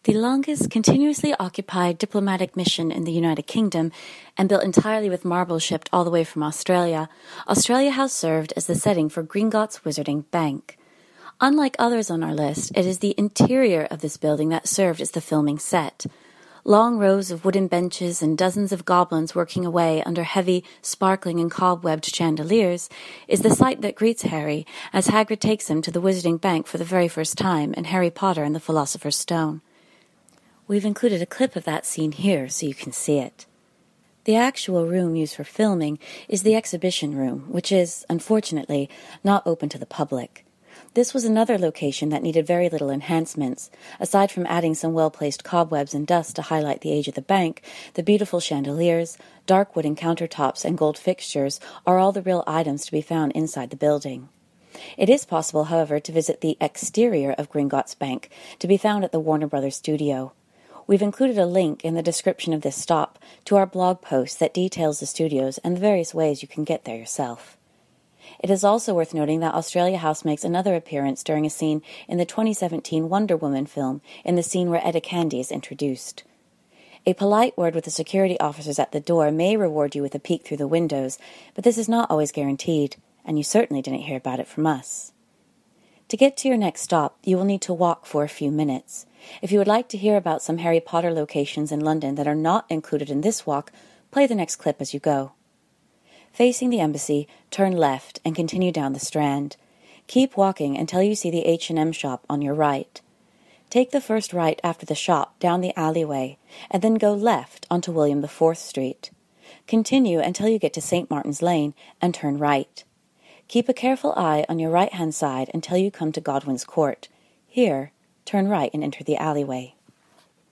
The longest continuously occupied diplomatic mission in the United Kingdom, and built entirely with marble shipped all the way from Australia, Australia House served as the setting for Gringotts Wizarding Bank. Unlike others on our list, it is the interior of this building that served as the filming set. Long rows of wooden benches and dozens of goblins working away under heavy, sparkling and cobwebbed chandeliers is the sight that greets Harry as Hagrid takes him to the Wizarding Bank for the very first time in Harry Potter and the Philosopher's Stone. We've included a clip of that scene here so you can see it. The actual room used for filming is the exhibition room, which is, unfortunately, not open to the public. This was another location that needed very little enhancements. Aside from adding some well-placed cobwebs and dust to highlight the age of the bank, the beautiful chandeliers, dark wooden countertops, and gold fixtures are all the real items to be found inside the building. It is possible, however, to visit the exterior of Gringotts Bank, to be found at the Warner Brothers studio. We've included a link in the description of this stop to our blog post that details the studios and the various ways you can get there yourself. It is also worth noting that Australia House makes another appearance during a scene in the 2017 Wonder Woman film in the scene where Etta Candy is introduced. A polite word with the security officers at the door may reward you with a peek through the windows, but this is not always guaranteed, and you certainly didn't hear about it from us. To get to your next stop, you will need to walk for a few minutes. If you would like to hear about some Harry Potter locations in London that are not included in this walk, play the next clip as you go. Facing the embassy, turn left and continue down the Strand. Keep walking until you see the H&M shop on your right. Take the first right after the shop down the alleyway, and then go left onto William IV Street. Continue until you get to St. Martin's Lane and turn right. Keep a careful eye on your right-hand side until you come to Godwin's Court. Here, turn right and enter the alleyway.